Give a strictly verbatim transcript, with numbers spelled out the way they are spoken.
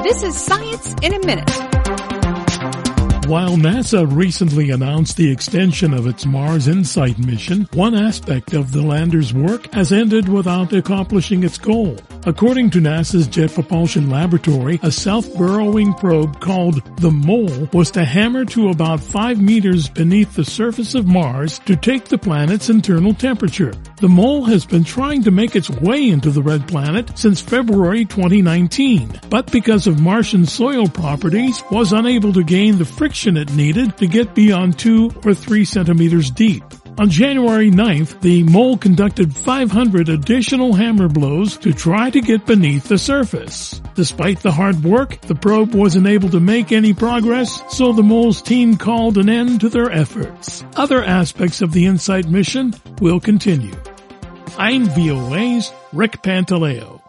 This is Science in a Minute. While NASA recently announced the extension of its Mars InSight mission, one aspect of the lander's work has ended without accomplishing its goal. According to NASA's Jet Propulsion Laboratory, a self-burrowing probe called the MOLE was to hammer to about five meters beneath the surface of Mars to take the planet's internal temperature. The MOLE has been trying to make its way into the red planet since February twenty nineteen, but because of Martian soil properties, was unable to gain the friction it needed to get beyond two or three centimeters deep. On January ninth, the MOLE conducted five hundred additional hammer blows to try to get beneath the surface. Despite the hard work, the probe wasn't able to make any progress, so the MOLE's team called an end to their efforts. Other aspects of the InSight mission will continue. I'm V O A's Rick Pantaleo.